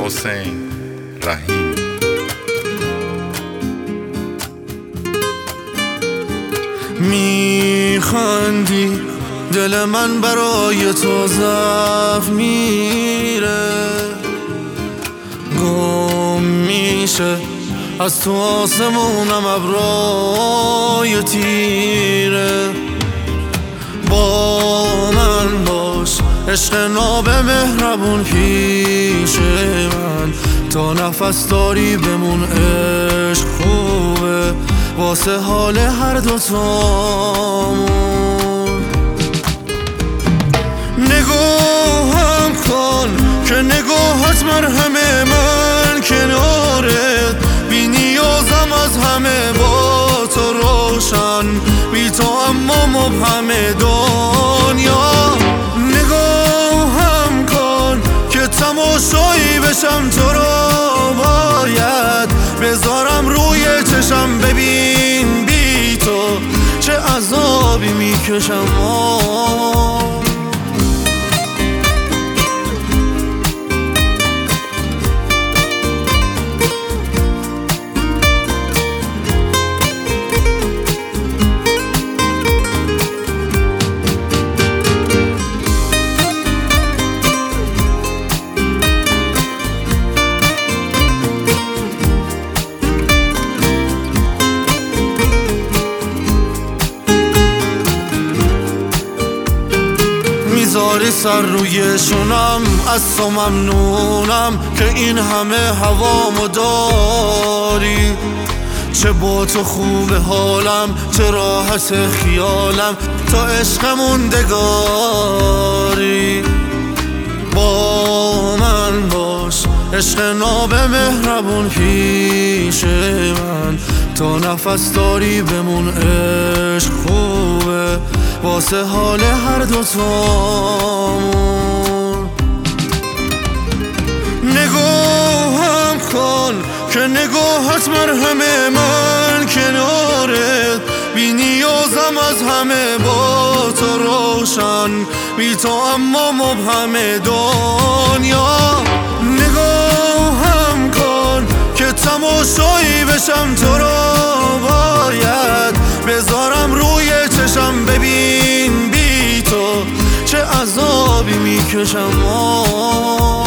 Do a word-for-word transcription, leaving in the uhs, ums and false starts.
حسین رحیمی. میخندی دل من برای تو ضعف میره، گم میشه از تو آسمونم ابرای تیره. با من باش عشق ناب مهربون پیش من، تا نفس داری بمون عشق خوبه واسه حال هر دوتامون. نگاهم کن که نگاهت مرهم من کنارت، بی نیازم از همه با تو روشن، بی تو اما مبهم دنیا. نگاهم کن که تماشایی بشم تو را باید بذارم روی چشم، ببین بی تو چه عذابی میکشم. میذاری سر روی شونم، از تو ممنونم که این همه هوامو داری. چه با تو خوب حالم، چه راحت خیالم، تو عشق موندگاری. با من باش عشق ناب مهربون پیش من، تا نفس داری بمون عشق خوبه واسه حال هر دوتامون. نگاهم کن که نگاهت مرهم من کنارت، بی نیازم از همه با تو روشن، بی تو اما مبهم دنیا. نگاهم کن که تماشایی بشم تو را باید بذارم روی چشم، ببین بی تو چه عذابی میکشم.